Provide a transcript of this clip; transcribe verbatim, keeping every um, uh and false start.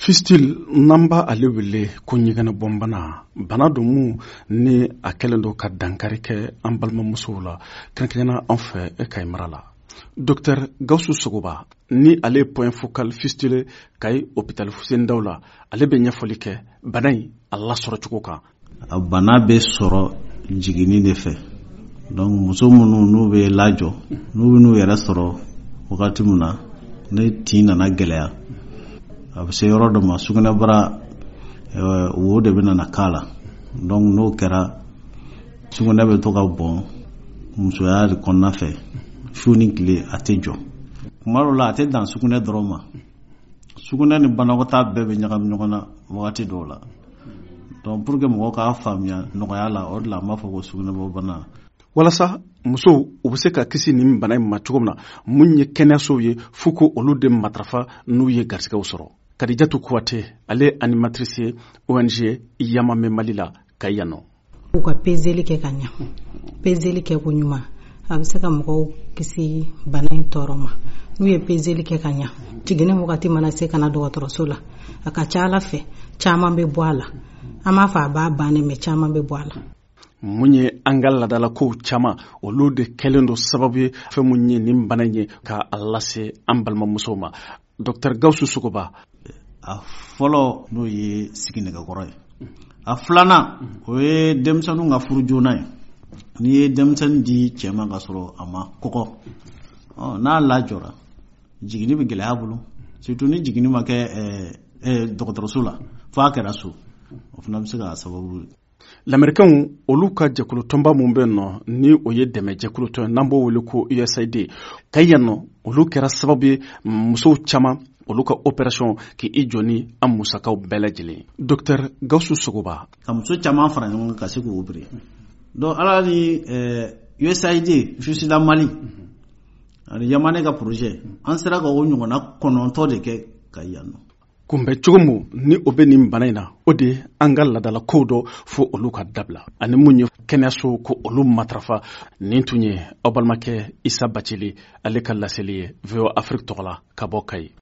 Fistil namba ale wele ko ɲɛgɛnɛ bɔnbana bana don mu ni a kɛlen don ka dankari kɛ an balimamusow la kɛrɛnkɛrɛnna an fɛ e Kayi mara la. Docteur Gawusu Sogoba ni ale point focal fistule Kayi hôpital Fuseni Dawula ale bɛ ɲɛfɔli kɛ bana in a lasɔrɔ cogo kan. A bana bɛ sɔrɔ jiginni de fɛ. Donc muso minnu n'u bɛ lajɔ n'u bɛ n'u yɛrɛ sɔrɔ wagati min na ne tin nana gɛlɛya a bɛ se yɔrɔ dɔ ma sugunɛbara wo de bɛ nana k'a la. Donc n'o kɛra sugunɛ bɛ to ka bɔn musoya de kɔnɔna fɛ su ni tile a tɛ jɔ. Kuma dɔw la a tɛ dan sugunɛ dɔrɔn ma, sugunɛ ni banakɔtaa bɛɛ bɛ ɲagami ɲɔgɔn na wagati dɔw la. Donc pour que mɔgɔw k'a faamuya nɔgɔya la o de la an b'a fɔ ko sugunɛbɔbana. Walasa musow u bɛ se ka kisi nin bana in ma cogo min na mun ye kɛnɛyasow ye f'u ko olu de matarafa n'u ye garisɛgɛw sɔrɔ. Kadijatu Kuwate ale animatrice ye O N G Yamamɛ Mali la Kayi yan nɔ. U ka peseli kɛ ka ɲa, peseli kɛ ko ɲuman a bɛ se ka mɔgɔw kisi bana in tɔɔrɔ ma. N'u ye peseli kɛ ka ɲa jiginni wagati mana se ka na dɔgɔtɔrɔso la a ka ca Ala fɛ caman bɛ bɔ a la. An m'a fɔ a b'a bannen mɛ caman bɛ bɔ a la. Mun ye an ka ladala kow caman olu de kɛlen don sababu ye fɛn mun ye nin bana in ye ka a lase an balimamusow ma. Docteur Gawusu Sogoba. A fɔlɔ n'o ye sigi nɛgɛkɔrɔ ye. A filanan o ye denmisɛnninw ka furu joona ye. N'i ye denmisɛnnin di cɛ ma ka sɔrɔ a ma kɔgɔ n'a lajɔra jiginni bɛ gɛlɛya bolo surtout ni jiginni ma kɛ dɔgɔtɔrɔso la fo a kɛra so o fana bɛ se ka sababu. Lamɛrikɛnw olu ka jɛkulu tɔnba mun bɛ nɔ ni o ye dɛmɛ jɛkulu tɔn n'an b'o wele ko U S A I D Kayi yan nɔ olu kɛra sababu ye musow caman olu ka opération k'i jɔ ni an musakaw bɛɛ lajɛlen. Docteur Gawusu Sogoba. Ka muso caman fara ɲɔgɔn kan ka se k'o opérer. Donc ala ni U S A I D Fisila Mali ani Yamane ka projet an sera ka o ɲɔgɔnna kɔnɔntɔn de kɛ Kayi yan nɔ. Kunbɛ cogo min ni o bɛ nin bana in na o de an ka ladala kow dɔ fo olu ka dabila ani mun ye kɛnɛyaso ko olu matarafa nin tun ye aw balimakɛ Isa Bacili ale ka laseli ye V O Afrique tɔgɔ la ka bɔ Kayi.